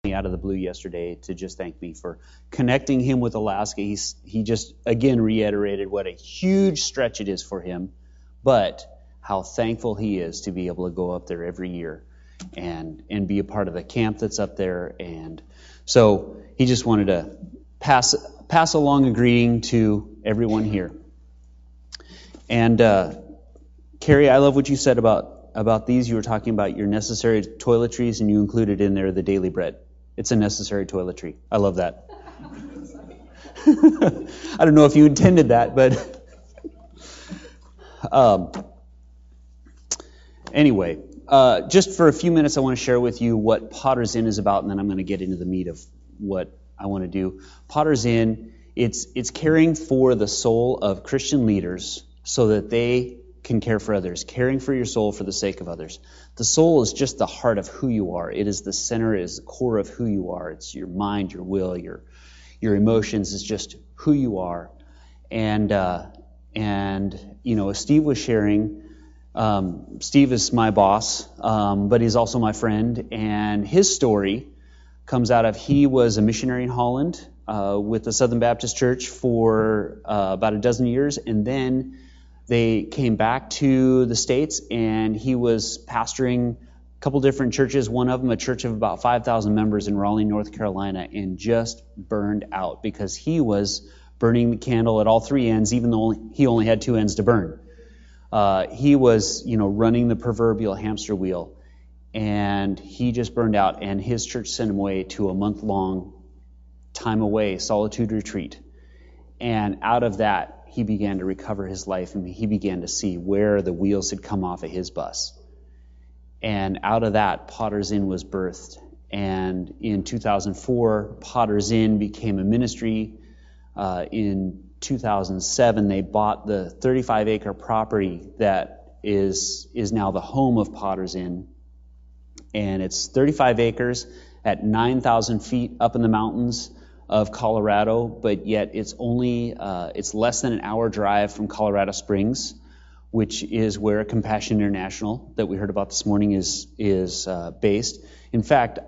out of the blue yesterday to just thank me for connecting him with Alaska. He just, again, reiterated what a huge stretch it is for him, but how thankful he is to be able to go up there every year and be a part of the camp that's up there. And so he just wanted to pass along a greeting to everyone here. And Carrie, I love what you said about these. You were talking about your necessary toiletries, and you included in there the daily bread. It's a necessary toiletry. I love that. I don't know if you intended that, but anyway, just for a few minutes, I want to share with you what Potter's Inn is about, and then I'm going to get into the meat of what I want to do. Potter's Inn, it's caring for the soul of Christian leaders so that they can care for others, caring for your soul for the sake of others. The soul is just the heart of who you are. It is the center, it is the core of who you are. It's your mind, your will, your emotions. It's just who you are. And you know, as Steve was sharing, Steve is my boss, but he's also my friend. And his story comes out of, he was a missionary in Holland with the Southern Baptist Church for about a dozen years, and then they came back to the States, and he was pastoring a couple different churches, one of them a church of about 5,000 members in Raleigh, North Carolina, and just burned out because he was burning the candle at all three ends, even though he only had two ends to burn. He was, running the proverbial hamster wheel, and he just burned out, and his church sent him away to a month-long time away, solitude retreat. And out of that, he began to recover his life, and he began to see where the wheels had come off of his bus. And out of that, Potter's Inn was birthed. And in 2004, Potter's Inn became a ministry. In 2007, they bought the 35-acre property that is now the home of Potter's Inn. And it's 35 acres at 9,000 feet up in the mountains of Colorado, but yet it's less than an hour drive from Colorado Springs, which is where Compassion International that we heard about this morning is based. In fact,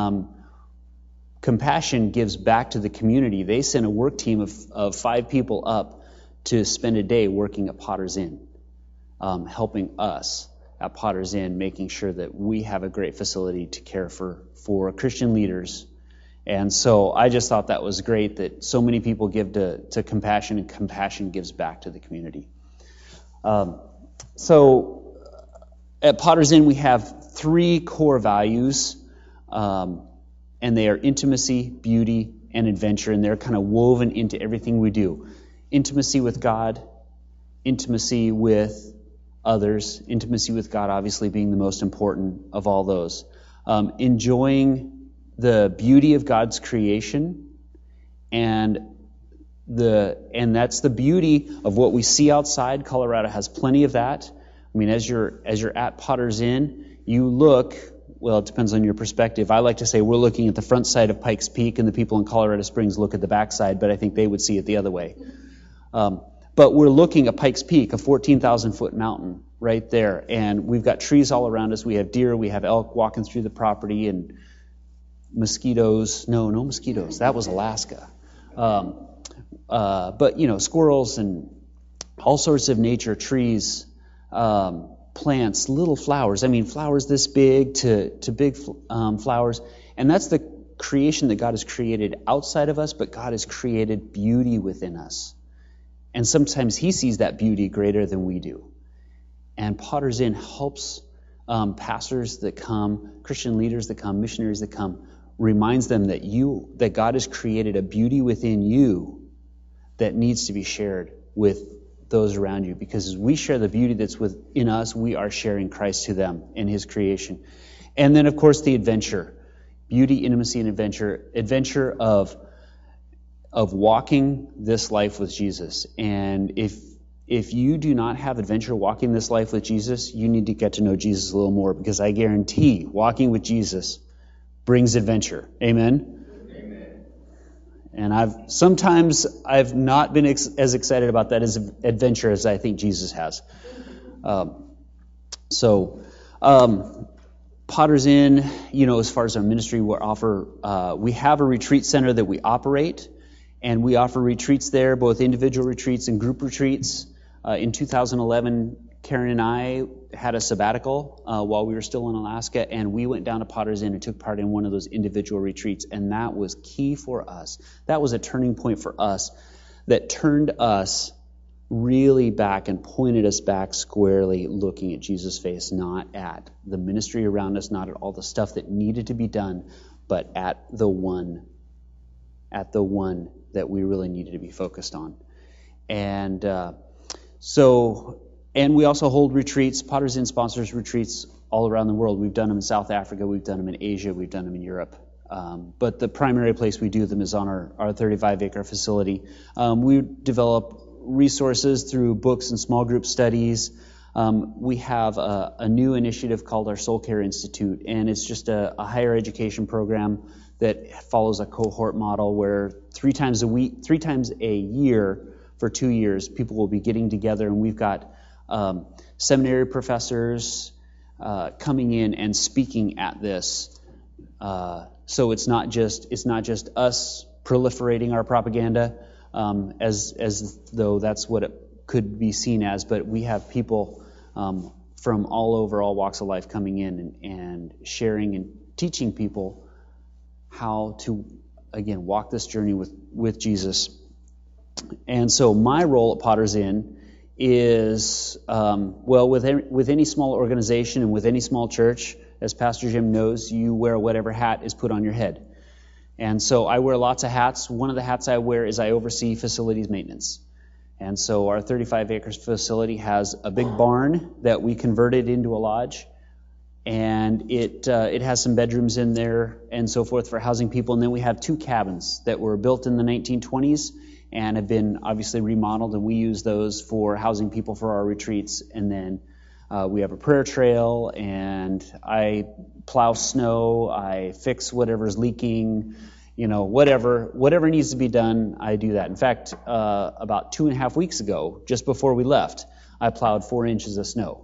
Compassion gives back to the community. They sent a work team of 5 people up to spend a day working at Potter's Inn, helping us at Potter's Inn, making sure that we have a great facility to care for Christian leaders. And so I just thought that was great that so many people give to Compassion, and Compassion gives back to the community. So at Potter's Inn, we have 3 core values, and they are intimacy, beauty, and adventure, and they're kind of woven into everything we do. Intimacy with God, intimacy with others, intimacy with God obviously being the most important of all those. Enjoying the beauty of God's creation, and that's the beauty of what we see outside. Colorado has plenty of that. I mean, as you're at Potter's Inn, you look. Well, it depends on your perspective. I like to say we're looking at the front side of Pikes Peak, and the people in Colorado Springs look at the back side, but I think they would see it the other way. But we're looking at Pikes Peak, a 14,000-foot mountain right there, and we've got trees all around us. We have deer, we have elk walking through the property, and mosquitoes. No mosquitoes. That was Alaska. But, squirrels and all sorts of nature, trees, plants, little flowers. I mean, flowers this big to big flowers. And that's the creation that God has created outside of us, but God has created beauty within us. And sometimes He sees that beauty greater than we do. And Potter's Inn helps pastors that come, Christian leaders that come, missionaries that come, reminds them that God has created a beauty within you that needs to be shared with those around you. Because as we share the beauty that's within us, we are sharing Christ to them in His creation. And then, of course, the adventure. Beauty, intimacy, and adventure. Adventure of walking this life with Jesus. And if you do not have adventure walking this life with Jesus, you need to get to know Jesus a little more, because I guarantee walking with Jesus brings adventure. Amen? Amen. And I've not been as excited about that as adventure as I think Jesus has. Potter's Inn, as far as our ministry, we have a retreat center that we operate, and we offer retreats there, both individual retreats and group retreats. In 2011, Karen and I had a sabbatical while we were still in Alaska, and we went down to Potter's Inn and took part in one of those individual retreats, and that was key for us. That was a turning point for us that turned us really back and pointed us back squarely looking at Jesus' face, not at the ministry around us, not at all the stuff that needed to be done, but at the one that we really needed to be focused on. And and we also hold retreats. Potter's Inn sponsors retreats all around the world. We've done them in South Africa, we've done them in Asia, we've done them in Europe. But the primary place we do them is on our 35-acre facility. We develop resources through books and small group studies. We have a new initiative called our Soul Care Institute, and it's just a higher education program that follows a cohort model where 3 times a year for 2 years, people will be getting together, and we've got seminary professors coming in and speaking at this. So it's not just us proliferating our propaganda, as though that's what it could be seen as, but we have people from all over, all walks of life coming in and sharing and teaching people how to, again, walk this journey with Jesus. And so my role at Potter's Inn is, with any small organization and with any small church, as Pastor Jim knows, you wear whatever hat is put on your head. And so I wear lots of hats. One of the hats I wear is I oversee facilities maintenance. And so our 35 acres facility has a big barn that we converted into a lodge. And it has some bedrooms in there and so forth for housing people. And then we have 2 cabins that were built in the 1920s and have been obviously remodeled, and we use those for housing people for our retreats. And then we have a prayer trail, and I plow snow, I fix whatever's leaking, whatever needs to be done, I do that. In fact, about 2.5 weeks ago, just before we left, I plowed 4 inches of snow.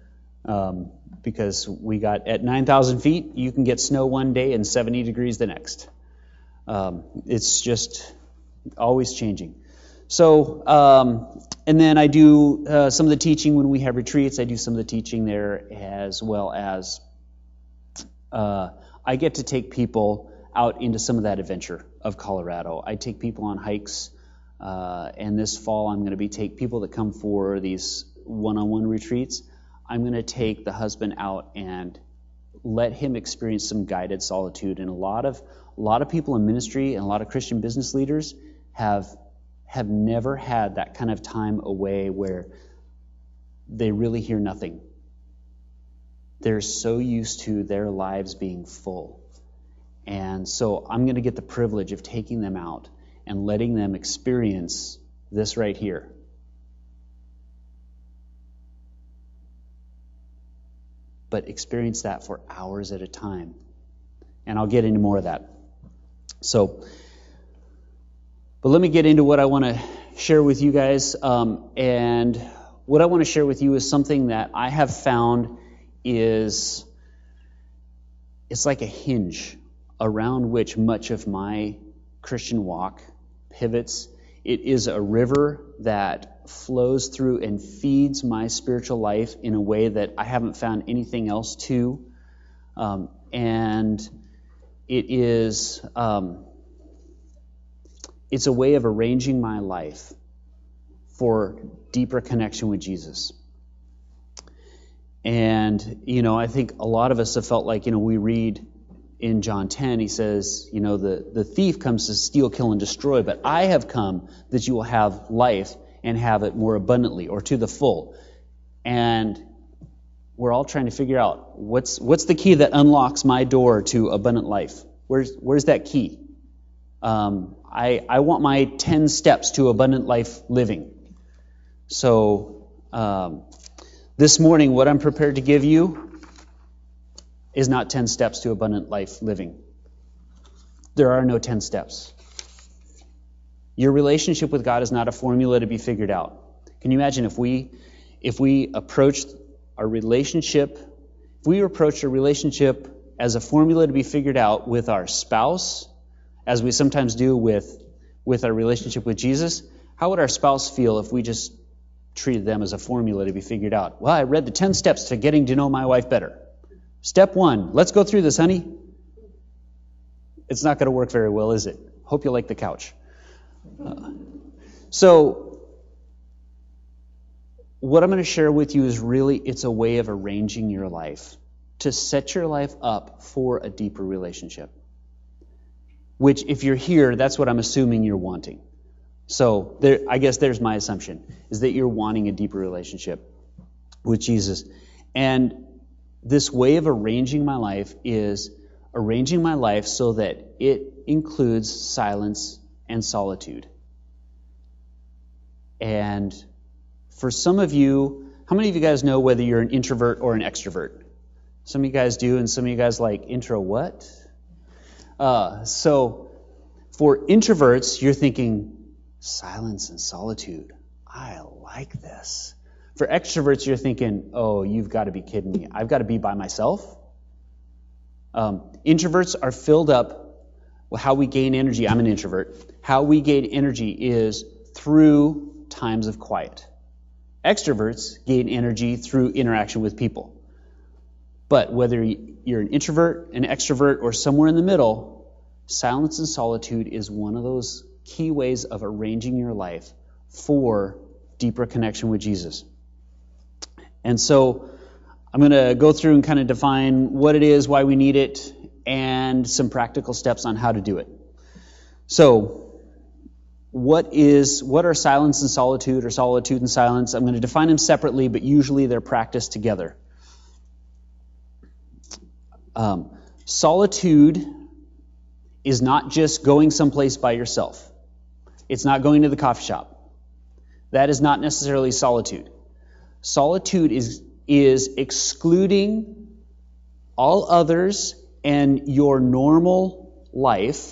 Because we got at 9,000 feet, you can get snow one day and 70 degrees the next. It's just always changing. So, and then I do some of the teaching when we have retreats. I do some of the teaching there, as well as I get to take people out into some of that adventure of Colorado. I take people on hikes, and this fall I'm going to take people that come for these one-on-one retreats. I'm going to take the husband out and let him experience some guided solitude. And a lot of people in ministry and a lot of Christian business leaders have never had that kind of time away where they really hear nothing. They're so used to their lives being full. And so I'm going to get the privilege of taking them out and letting them experience this right here. But experience that for hours at a time. And I'll get into more of that. But let me get into what I want to share with you guys. And what I want to share with you is something that I have found it's like a hinge around which much of my Christian walk pivots. It is a river that flows through and feeds my spiritual life in a way that I haven't found anything else to. And it is, it's a way of arranging my life for deeper connection with Jesus. And, I think a lot of us have felt like, we read in John 10, he says, the thief comes to steal, kill, and destroy, but I have come that you will have life and have it more abundantly, or to the full. And we're all trying to figure out what's the key that unlocks my door to abundant life. Where's that key? I want my 10 steps to abundant life living. So this morning, what I'm prepared to give you is not 10 steps to abundant life living. There are no 10 steps. Your relationship with God is not a formula to be figured out. Can you imagine if we approached our relationship if we approached a relationship as a formula to be figured out with our spouse, as we sometimes do with our relationship with Jesus, how would our spouse feel if we just treated them as a formula to be figured out? Well, I read the 10 steps to getting to know my wife better. Step 1, let's go through this, honey. It's not going to work very well, is it? Hope you like the couch. So, what I'm going to share with you is really, it's a way of arranging your life to set your life up for a deeper relationship. Which, if you're here, that's what I'm assuming you're wanting. So, I guess there's my assumption, is that you're wanting a deeper relationship with Jesus. And this way of arranging my life is arranging my life so that it includes silence and solitude. And for some of you, how many of you guys know whether you're an introvert or an extrovert? Some of you guys do, and some of you guys like, intro what? So for introverts, you're thinking, silence and solitude. I like this. For extroverts, you're thinking, oh, you've got to be kidding me. I've got to be by myself? Introverts are filled up. Well, how we gain energy, I'm an introvert. How we gain energy is through times of quiet. Extroverts gain energy through interaction with people. But whether you're an introvert, an extrovert, or somewhere in the middle, silence and solitude is one of those key ways of arranging your life for deeper connection with Jesus. And so I'm going to go through and kind of define what it is, why we need it, and some practical steps on how to do it. So, what are silence and solitude, or solitude and silence? I'm going to define them separately, but usually they're practiced together. Solitude is not just going someplace by yourself. It's not going to the coffee shop. That is not necessarily solitude. Solitude is excluding all others and your normal life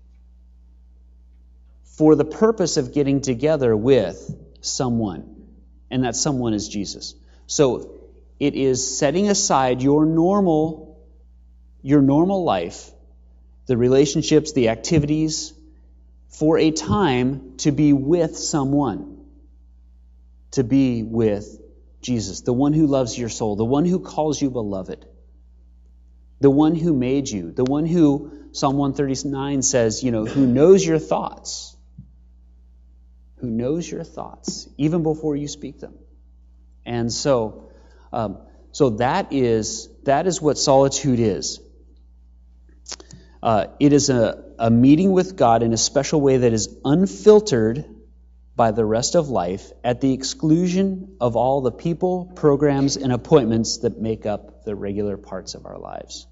for the purpose of getting together with someone. And that someone is Jesus. So it is setting aside your normal life, the relationships, the activities, for a time to be with someone. To be with Jesus, the one who loves your soul, the one who calls you beloved, the one who made you, the one who, Psalm 139 says, who knows your thoughts. Who knows your thoughts, even before you speak them. And so that is what solitude is. It is a meeting with God in a special way that is unfiltered by the rest of life, at the exclusion of all the people, programs, and appointments that make up the regular parts of our lives.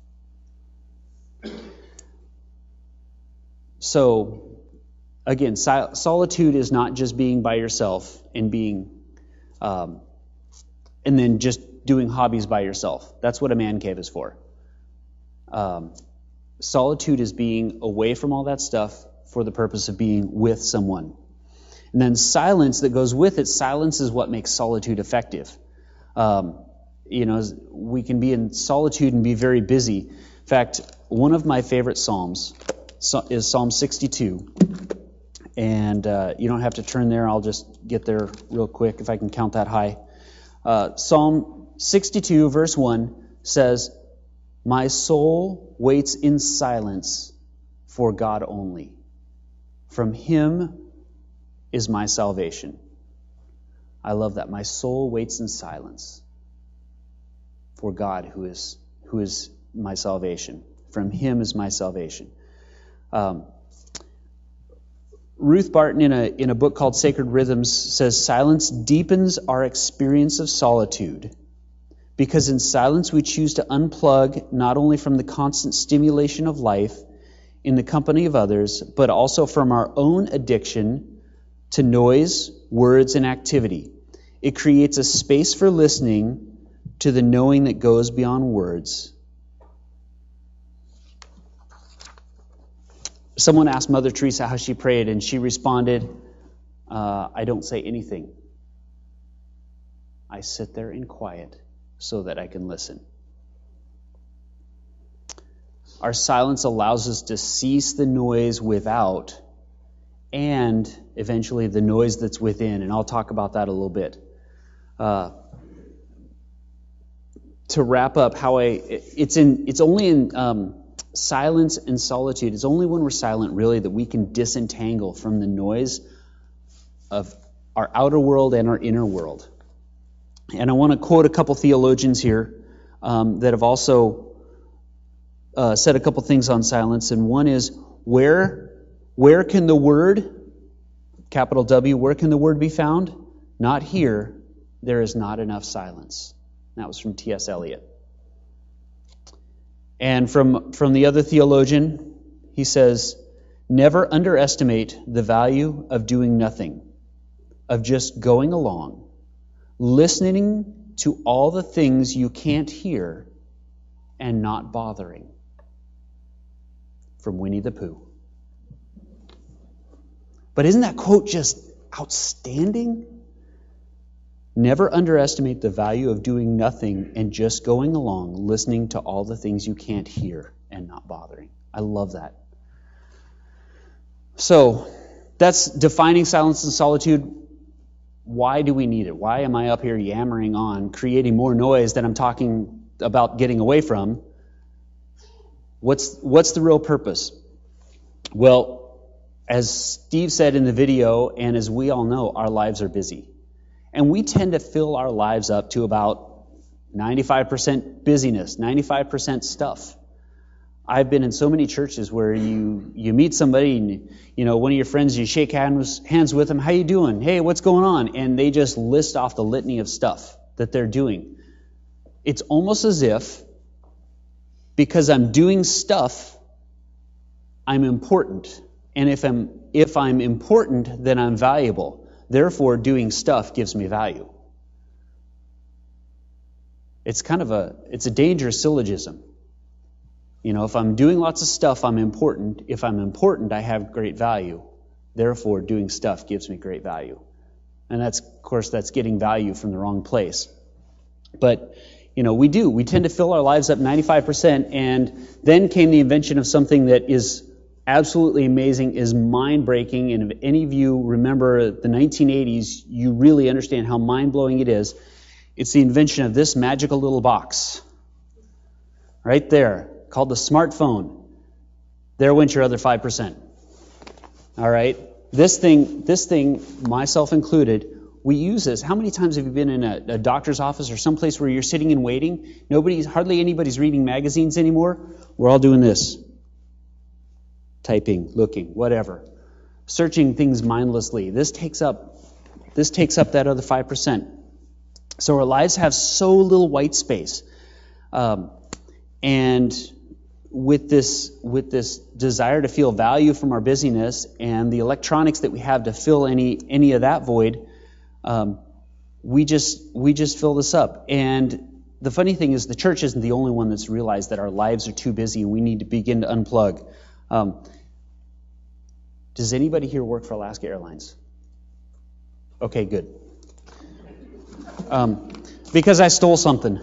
So, again, solitude is not just being by yourself and and then just doing hobbies by yourself. That's what a man cave is for. Solitude is being away from all that stuff for the purpose of being with someone. And then silence that goes with it, silence is what makes solitude effective. We can be in solitude and be very busy. In fact, one of my favorite psalms is Psalm 62. And you don't have to turn there. I'll just get there real quick if I can count that high. Psalm 62, verse 1 says, "My soul waits in silence for God only. From Him is my salvation." I love that. My soul waits in silence for God, who is my salvation. From Him is my salvation. Ruth Barton, in a book called Sacred Rhythms, says, "Silence deepens our experience of solitude, because in silence we choose to unplug not only from the constant stimulation of life in the company of others, but also from our own addiction to noise, words, and activity. It creates a space for listening to the knowing that goes beyond words." Someone asked Mother Teresa how she prayed, and she responded, "I don't say anything. I sit there in quiet so that I can listen." Our silence allows us to cease the noise without and eventually the noise that's within. And I'll talk about that a little bit. To wrap up, it's only in silence and solitude. It's only when we're silent, really, that we can disentangle from the noise of our outer world and our inner world. And I want to quote a couple theologians here that have also said a couple things on silence. And one is, where can the word, capital W, where can the word be found? Not here. There is not enough silence. That was from T.S. Eliot. And from the other theologian, he says, never underestimate the value of doing nothing, of just going along, listening to all the things you can't hear, and not bothering. From Winnie the Pooh. But isn't that quote just outstanding? Never underestimate the value of doing nothing and just going along, listening to all the things you can't hear and not bothering. I love that. So, that's defining silence and solitude. Why do we need it? Why am I up here yammering on, creating more noise than I'm talking about getting away from? What's the real purpose? Well, as Steve said in the video, and as we all know, our lives are busy. And we tend to fill our lives up to about 95% busyness, 95% stuff. I've been in so many churches where you meet somebody and, one of your friends, you shake hands with them, how you doing? Hey, what's going on? And they just list off the litany of stuff that they're doing. It's almost as if, because I'm doing stuff, I'm important. And if I'm important, then I'm valuable. Therefore, doing stuff gives me value. It's a dangerous syllogism. If I'm doing lots of stuff, I'm important. If I'm important, I have great value. Therefore, doing stuff gives me great value. And that's getting value from the wrong place. But, we tend to fill our lives up 95%, and then came the invention of something that is absolutely amazing, is mind-breaking, and if any of you remember the 1980s, you really understand how mind-blowing it is. It's the invention of this magical little box. Right there, called the smartphone. There went your other 5%. All right? This thing, myself included, we use this. How many times have you been in a doctor's office or someplace where you're sitting and waiting? Hardly anybody's reading magazines anymore. We're all doing this. Typing, looking, whatever. Searching things mindlessly. This takes up that other 5%. So our lives have so little white space. And with this desire to feel value from our busyness and the electronics that we have to fill any of that void, we just fill this up. And the funny thing is, the church isn't the only one that's realized that our lives are too busy and we need to begin to unplug. Does anybody here work for Alaska Airlines? Okay, good. Because I stole something.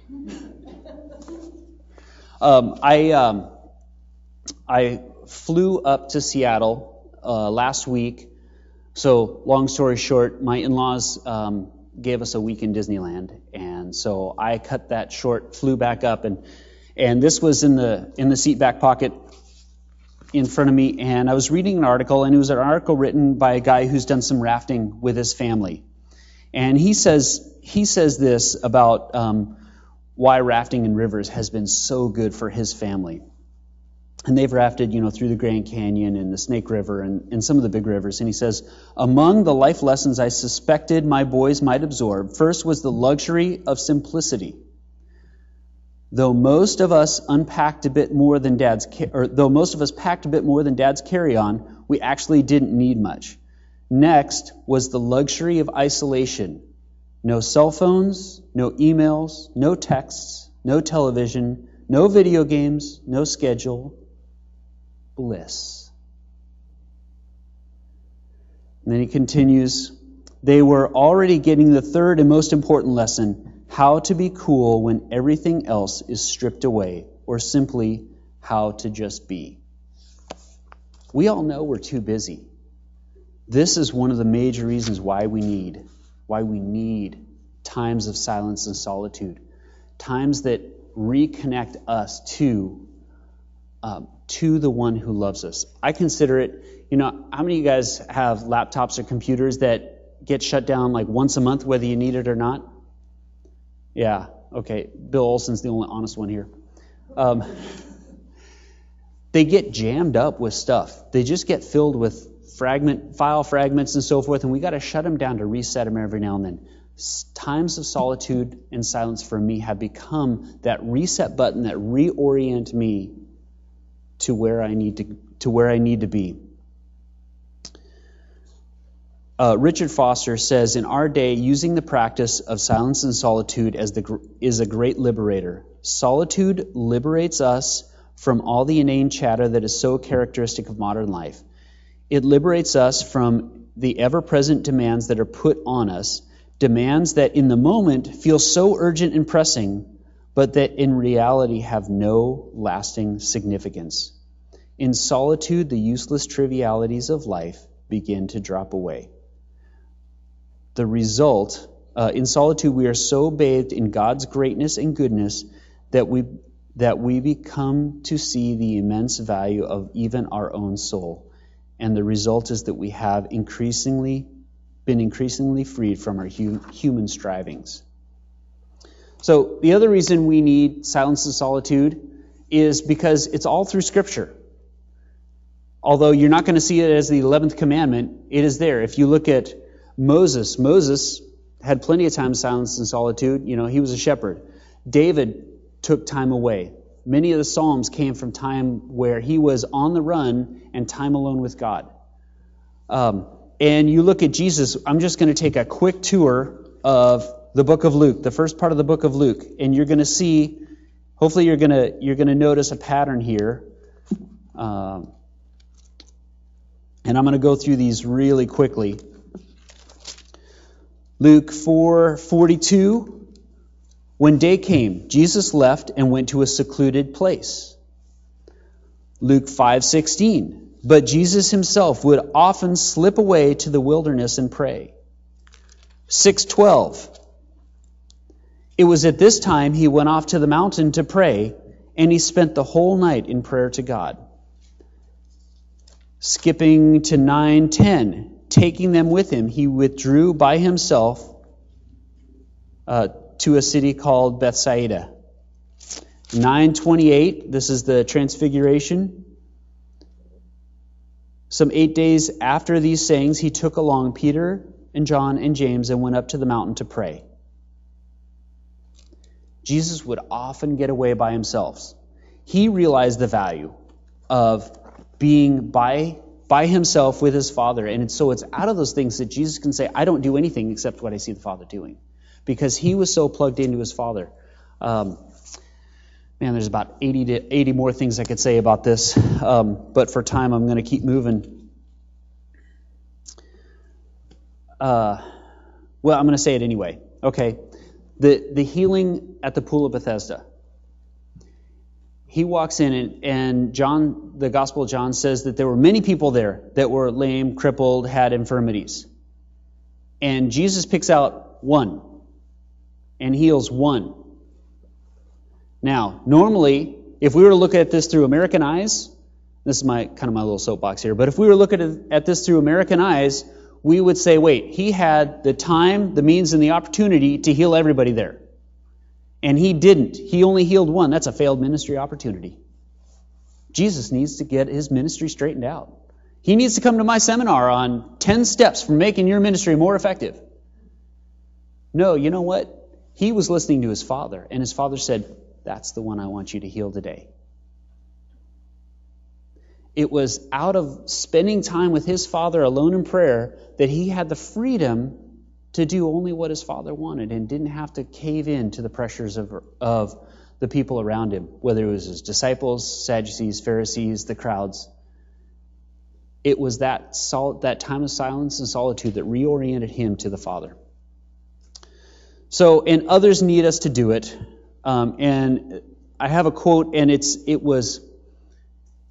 I flew up to Seattle last week. So, long story short, my in-laws gave us a week in Disneyland, and so I cut that short, flew back up, and this was in the seat back pocket in front of me, and I was reading an article, and it was an article written by a guy who's done some rafting with his family. And he says this about why rafting in rivers has been so good for his family. And they've rafted, through the Grand Canyon and the Snake River and some of the big rivers. And he says, among the life lessons I suspected my boys might absorb, first was the luxury of simplicity. Though most of us packed a bit more than Dad's carry-on, we actually didn't need much. Next was the luxury of isolation. No cell phones, no emails, no texts, no television, no video games, no schedule. Bliss. And then he continues, they were already getting the third and most important lesson, how to be cool when everything else is stripped away, or simply how to just be. We all know we're too busy. This is one of the major reasons why we need times of silence and solitude, times that reconnect us to the one who loves us. I consider it, how many of you guys have laptops or computers that get shut down like once a month, whether you need it or not? Yeah, okay. Bill Olson's the only honest one here. They get jammed up with stuff. They just get filled with file fragments and so forth, and we got to shut them down to reset them every now and then. Times of solitude and silence for me have become that reset button that reorient me to where I need to be. Richard Foster says, in our day, using the practice of silence and solitude is a great liberator. Solitude liberates us from all the inane chatter that is so characteristic of modern life. It liberates us from the ever-present demands that are put on us, demands that in the moment feel so urgent and pressing, but that in reality have no lasting significance. In solitude, the useless trivialities of life begin to drop away. The result, in solitude, we are so bathed in God's greatness and goodness that we become to see the immense value of even our own soul. And the result is that we have been increasingly freed from our human strivings. So the other reason we need silence and solitude is because it's all through Scripture. Although you're not going to see it as the 11th commandment, it is there. If you look at Moses had plenty of time silence and solitude. He was a shepherd. David took time away. Many of the Psalms came from time where he was on the run and time alone with God. And you look at Jesus. I'm just going to take a quick tour of the book of Luke, the first part of the book of Luke, and you're going to see. Hopefully, you're going to notice a pattern here. And I'm going to go through these really quickly. Luke 4:42. When day came, Jesus left and went to a secluded place. Luke 5:16. But Jesus himself would often slip away to the wilderness and pray. 6:12. It was at this time he went off to the mountain to pray, and he spent the whole night in prayer to God. Skipping to 9:10. Taking them with him, he withdrew by himself to a city called Bethsaida. 9:28, this is the Transfiguration. Some 8 days after these sayings, he took along Peter and John and James and went up to the mountain to pray. Jesus would often get away by himself. He realized the value of being by himself with his Father. And so it's out of those things that Jesus can say, I don't do anything except what I see the Father doing. Because he was so plugged into his Father. There's about 80 more things I could say about this. But for time, I'm going to keep moving. I'm going to say it anyway. Okay. The healing at the Pool of Bethesda. He walks in, and John, the Gospel of John says that there were many people there that were lame, crippled, had infirmities. And Jesus picks out one and heals one. Now, normally, if we were to look at this through American eyes, this is my little soapbox here, but if we were looking at this through American eyes, we would say, wait, he had the time, the means, and the opportunity to heal everybody there. And he didn't. He only healed one. That's a failed ministry opportunity. Jesus needs to get his ministry straightened out. He needs to come to my seminar on 10 steps for making your ministry more effective. No, you know what? He was listening to his Father, and his Father said, that's the one I want you to heal today. It was out of spending time with his Father alone in prayer that he had the freedom to do only what his Father wanted and didn't have to cave in to the pressures of the people around him, whether it was his disciples, Sadducees, Pharisees, the crowds. It was that time of silence and solitude that reoriented him to the Father. So, and others need us to do it. And I have a quote, and it was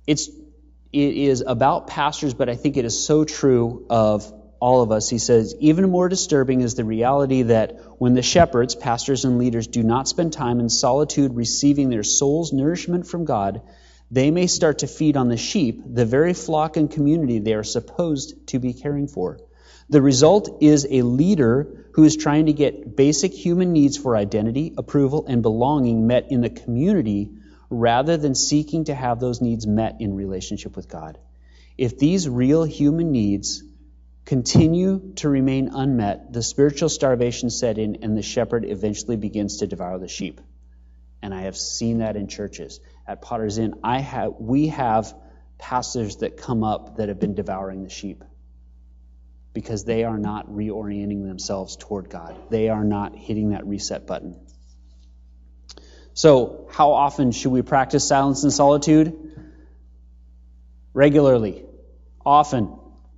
it is about pastors, but I think it is so true of all of us. He says, even more disturbing is the reality that when the shepherds, pastors and leaders, do not spend time in solitude receiving their soul's nourishment from God, they may start to feed on the sheep, the very flock and community they are supposed to be caring for. The result is a leader who is trying to get basic human needs for identity, approval, and belonging met in the community rather than seeking to have those needs met in relationship with God. If these real human needs continue to remain unmet, the spiritual starvation set in and the shepherd eventually begins to devour the sheep. And I have seen that in churches. At Potter's Inn, we have pastors that come up that have been devouring the sheep because they are not reorienting themselves toward God. They are not hitting that reset button. So, how often should we practice silence and solitude? Regularly. Often.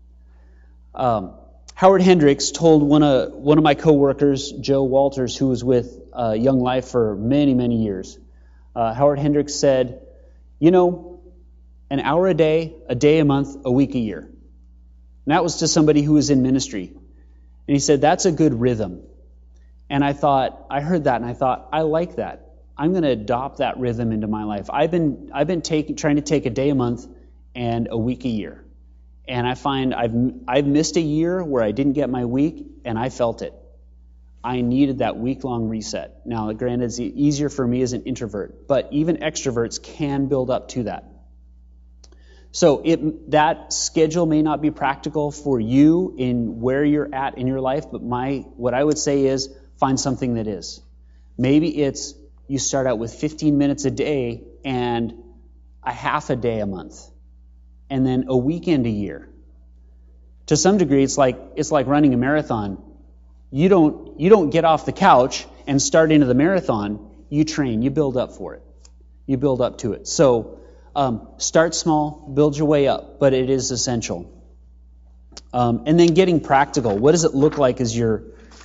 Howard Hendricks told one of my coworkers, Joe Walters, who was with Young Life for many, many years. Howard Hendricks said, an hour a day a month, a week a year. And that was to somebody who was in ministry. And he said, that's a good rhythm. And I heard that and I thought, I like that. I'm going to adopt that rhythm into my life. I've been trying to take a day a month and a week a year. And I find I've missed a year where I didn't get my week, and I felt it. I needed that week-long reset. Now, granted, it's easier for me as an introvert, but even extroverts can build up to that. So that schedule may not be practical for you in where you're at in your life, but what I would say is find something that is. Maybe it's you start out with 15 minutes a day and a half a day a month, and then a weekend a year. To some degree, it's like running a marathon. You don't get off the couch and start into the marathon. You train. You build up for it. You build up to it. So start small, build your way up, but it is essential. And then getting practical. What does it look like as you're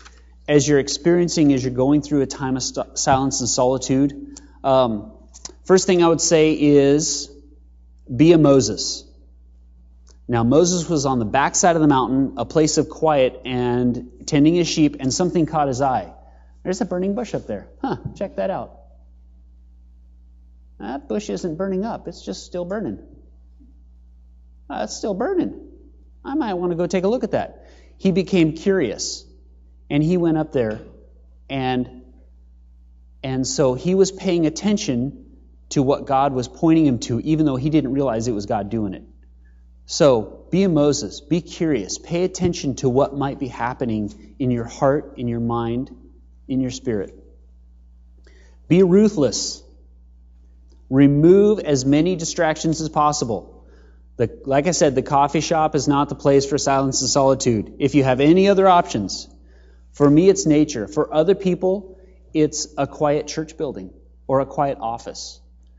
going through a time of silence and solitude? First thing I would say is be a Moses. Now, Moses was on the backside of the mountain, a place of quiet, and tending his sheep, and something caught his eye. There's a burning bush up there. Check that out. That bush isn't burning up. It's just still burning. It's still burning. I might want to go take a look at that. He became curious, and he went up there, and so he was paying attention to what God was pointing him to, even though he didn't realize it was God doing it. So, be a Moses. Be curious. Pay attention to what might be happening in your heart, in your mind, in your spirit. Be ruthless. Remove as many distractions as possible. Like I said, the coffee shop is not the place for silence and solitude. If you have any other options, for me it's nature. For other people, it's a quiet church building or a quiet office.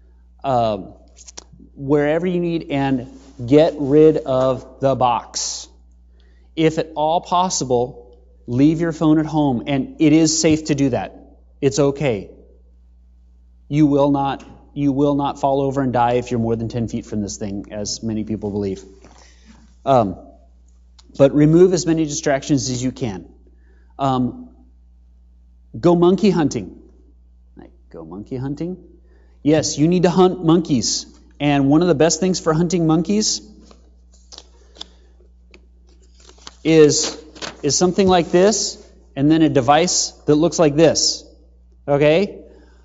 Wherever you need, and get rid of the box. If at all possible, leave your phone at home, and it is safe to do that. It's okay. You will not fall over and die if you're more than 10 feet from this thing, as many people believe. But remove as many distractions as you can. Go monkey hunting. Go monkey hunting? Yes, you need to hunt monkeys. And one of the best things for hunting monkeys is something like this, and then a device that looks like this. Okay?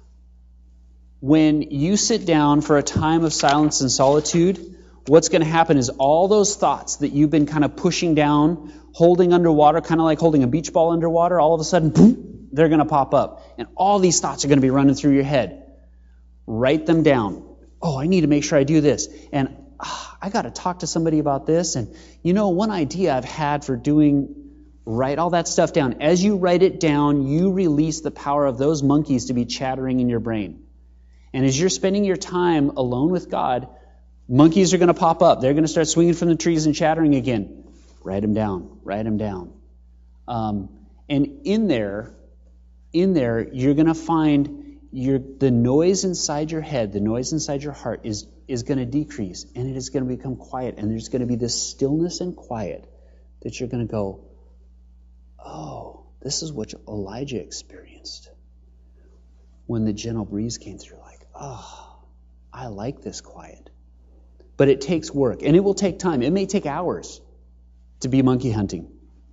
When you sit down for a time of silence and solitude, what's going to happen is all those thoughts that you've been kind of pushing down, holding underwater, kind of like holding a beach ball underwater, all of a sudden, boom, they're going to pop up. And all these thoughts are going to be running through your head. Write them down. Oh, I need to make sure I do this. And I got to talk to somebody about this. And one idea I've had for write all that stuff down. As you write it down, you release the power of those monkeys to be chattering in your brain. And as you're spending your time alone with God, monkeys are going to pop up. They're going to start swinging from the trees and chattering again. Write them down. Write them down. And in there, you're going to find the noise inside your head, the noise inside your heart is going to decrease, and it is going to become quiet, and there's going to be this stillness and quiet that you're going to go, oh, this is what Elijah experienced when the gentle breeze came through. Like, oh, I like this quiet. But it takes work, and it will take time. It may take hours to be monkey hunting.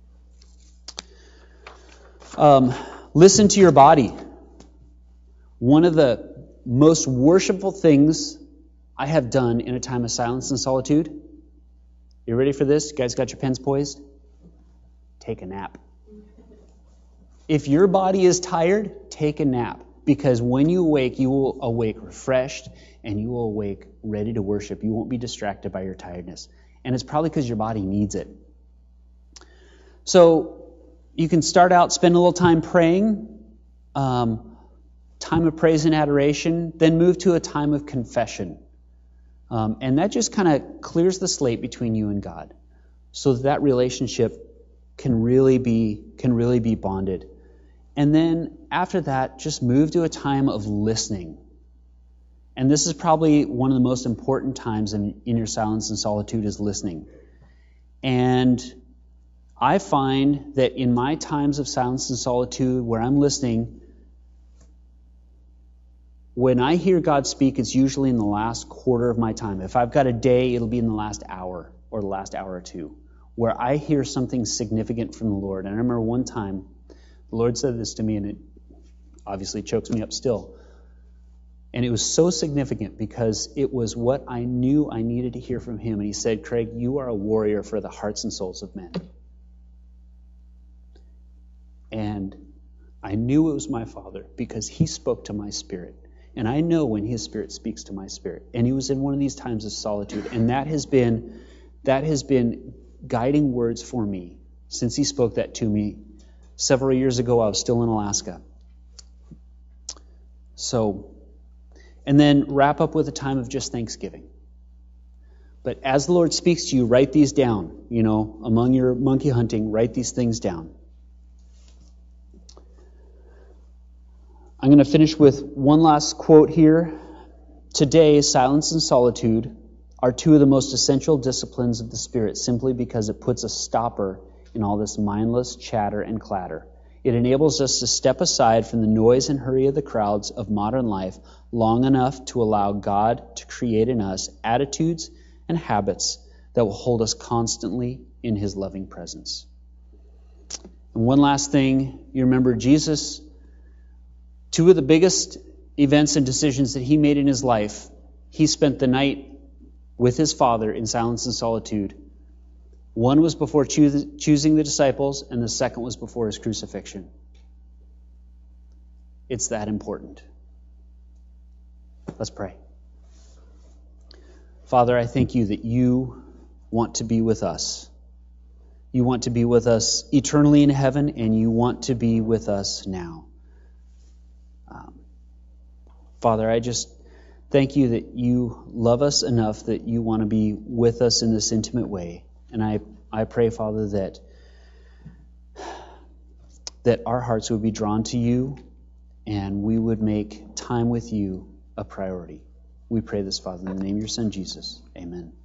Listen to your body. One of the most worshipful things I have done in a time of silence and solitude. You ready for this? You guys got your pens poised? Take a nap. If your body is tired, take a nap. Because when you awake, you will awake refreshed, and you will awake ready to worship. You won't be distracted by your tiredness. And it's probably because your body needs it. So you can start out, spend a little time praying, time of praise and adoration, then move to a time of confession. And that just kind of clears the slate between you and God, so that relationship can really be bonded. And then after that, just move to a time of listening. And this is probably one of the most important times in your silence and solitude, is listening. And I find that in my times of silence and solitude where I'm listening, when I hear God speak, it's usually in the last quarter of my time. If I've got a day, it'll be in the last hour or the last hour or two, where I hear something significant from the Lord. And I remember one time, the Lord said this to me, and it obviously chokes me up still. And it was so significant because it was what I knew I needed to hear from Him. And He said, Craig, you are a warrior for the hearts and souls of men. And I knew it was my Father because He spoke to my spirit. And I know when His Spirit speaks to my spirit. And He was in one of these times of solitude. And that has been guiding words for me since He spoke that to me. Several years ago, I was still in Alaska. So, and then wrap up with a time of just thanksgiving. But as the Lord speaks to you, write these down. Among your monkey hunting, write these things down. I'm going to finish with one last quote here. Today, silence and solitude are two of the most essential disciplines of the Spirit, simply because it puts a stopper in all this mindless chatter and clatter. It enables us to step aside from the noise and hurry of the crowds of modern life long enough to allow God to create in us attitudes and habits that will hold us constantly in His loving presence. And one last thing, you remember Jesus, two of the biggest events and decisions that He made in His life, He spent the night with His Father in silence and solitude. One was before choosing the disciples, and the second was before His crucifixion. It's that important. Let's pray. Father, I thank You that You want to be with us. You want to be with us eternally in heaven, and You want to be with us now. Father, I just thank You that You love us enough that You want to be with us in this intimate way. And I pray, Father, that our hearts would be drawn to You and we would make time with You a priority. We pray this, Father, in the name of Your Son, Jesus. Amen.